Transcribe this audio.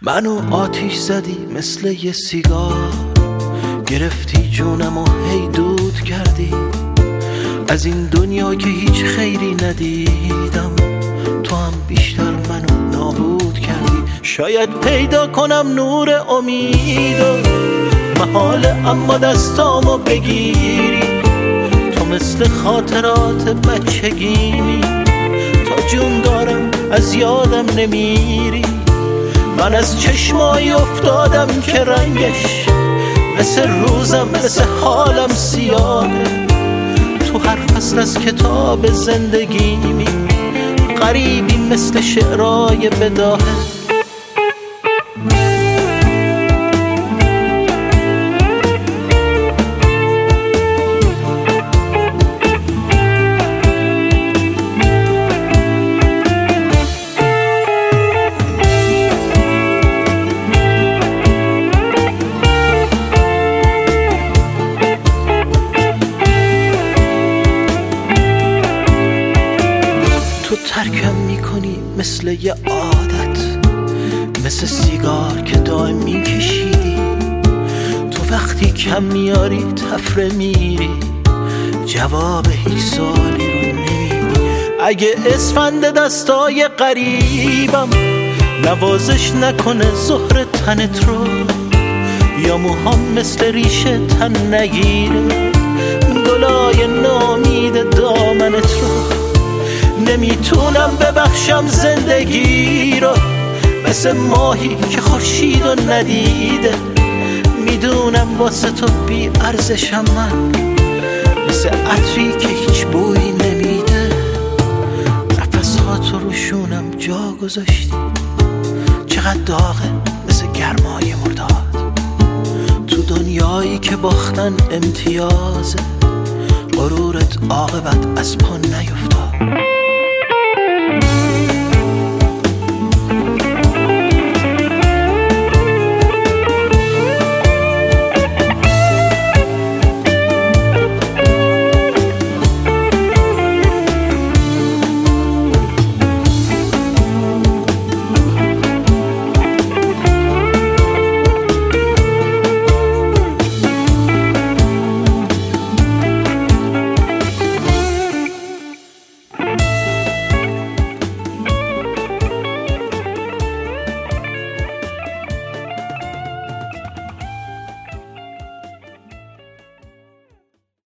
منو آتیش زدی مثل یه سیگار، گرفتی جونم و هی دود کردی از این دنیا که هیچ خیری ندیدم. تو هم بیشتر منو نابود کردی. شاید پیدا کنم نور امیدو محاله، اما دستامو بگیری. تو مثل خاطرات بچگیمی، تا جون دارم از یادم نمیری. من از چشمایی افتادم که رنگش مثل روزم، مثل حالم سیاهه. تو هر فصل از کتاب زندگیمی غریبی مثل شعرهای بداهه. تو ترکم میکنی مثل یه عادت، مثل سیگار که دائم میکشیدی. تو وقتی کم میاری تفره میری، جواب هیچ سوالی رو نمیدی. اگه اسفند دستای قریبم نوازش نکنه زهر تنت رو، یا موهام مثل ریشه تن نگیره گلای نامید دامنت رو، نمیتونم ببخشم زندگی رو مثل ماهی که خورشید رو ندیده. میدونم واسه تو بی ارزشم من، مثل عطری که هیچ بویی نمیده. نفس‌هاتو روشونم جا گذاشتی، چقدر داغه مثل گرمای مرداد. تو دنیایی که باختن امتیازه، غرورت عاقبت از پا نیفتاد.